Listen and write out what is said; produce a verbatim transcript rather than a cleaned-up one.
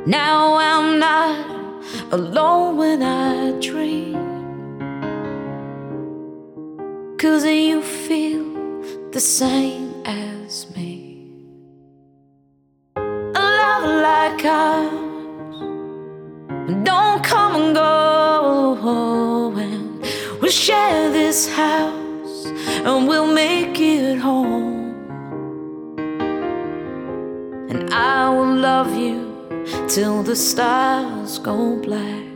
Now I'm not alone when I dream, 'cause you feel the same as me. A love like ours don't come and go, and we'll share this house and we'll make it home. And I will love you till the stars go black.